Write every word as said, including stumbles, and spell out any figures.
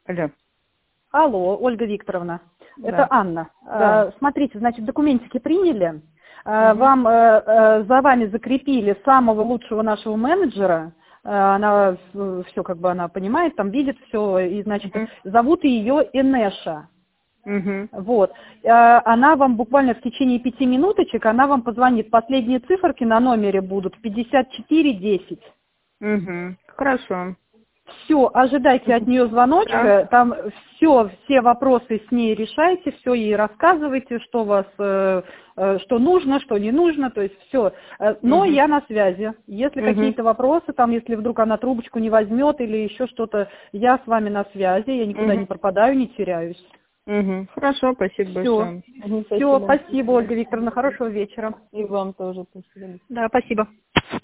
Алло. Алло, Ольга Викторовна. Да. Это Анна. Да. Э, Смотрите, значит, документики приняли. Э, Угу. Вам, э, э, за вами закрепили самого лучшего нашего менеджера. Э, Она все, как бы она понимает, там видит все. И, значит, Угу. зовут ее Инеша. Угу. Вот. Э, Она вам буквально в течение пяти минуточек, она вам позвонит. Последние циферки на номере будут пятьдесят четыре десять. Угу. Хорошо. Все, ожидайте от Мгм. нее Да. звоночка, там все, все вопросы с ней решайте, все ей рассказывайте, что вас, э, э, что нужно, что не нужно, то есть все. Но Угу. я на связи. Если Угу. какие-то вопросы, там, если вдруг она трубочку не возьмет или еще что-то, я с вами на связи, я никуда Угу. не пропадаю, не теряюсь. Угу. Хорошо, спасибо Все. большое. Угу, Все, спасибо. спасибо, Ольга Викторовна, хорошего вечера. И вам тоже спасибо. Да, спасибо.